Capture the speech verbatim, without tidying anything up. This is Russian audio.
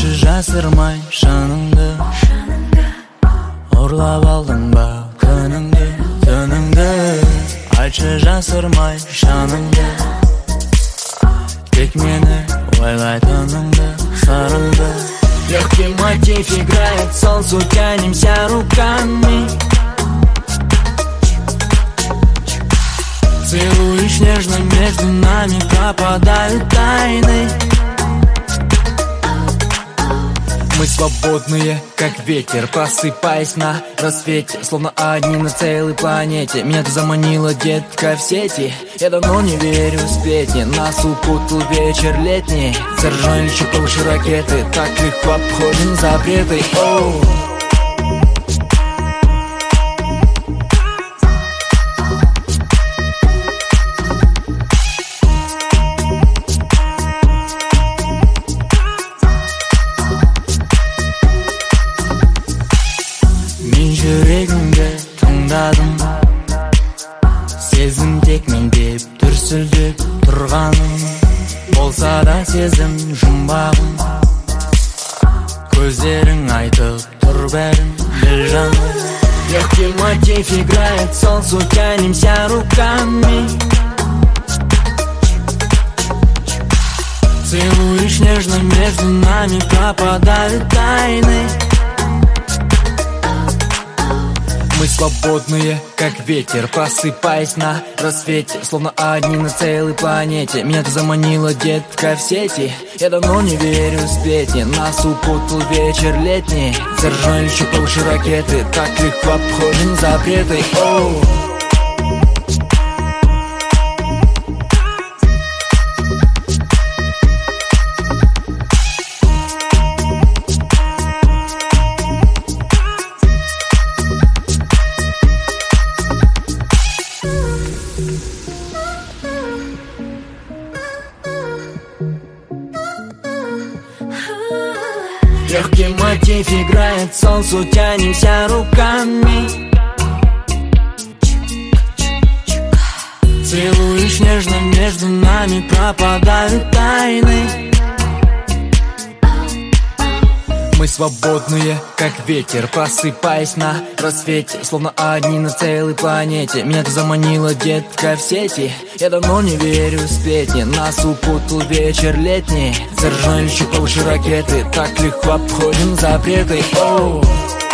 Айтшы жасырмай шыныңды, ұрлап алдың ба күніңді, түніңді. Айтшы жасырмай шыныңды, тек мені ойлайтыныңды, сырыңды. Легкий мотив играет, солнцу тянемся руками. Целуешь нежно, между нами пропадают тайны. Мы свободные, как ветер, просыпаясь на рассвете, словно одни на целой планете. Меня ты заманила, детка, в сети. Я давно не верю в сплетни. Нас укутал вечер летний. Заржали чуть повыше ракеты. Так легко обходим запреты. Оу. Жүрегімді тыңдадым, сезім тек мен деп дүрсілдеп тұрғаным. Болса да сезім жұмбағым, көздерің айтып тұр бәрін біл жаным. Легкий мотив играет, солнцу тянемся руками. Целуешь нежно, между нами пропадают тайны. Мы свободные, как ветер, просыпаясь на рассвете, словно одни на целой планете. Меня ты заманила, детка, в сети. Я давно не верю в сплетни. Нас укутал вечер летний. Заржали чуть повыше ракеты. Так легко обходим запреты. Оу. Легкий мотив играет, солнцу тянемся руками. Целуешь нежно, между нами пропадают тайны. Мы свободные, как ветер, просыпаясь на рассвете, словно одни на целой планете. Меня ты заманила, детка, в сети. Я давно не верю в сплетни. Нас укутал вечер летний. Заржали чуть повыше ракеты. Так легко обходим запреты. Оу.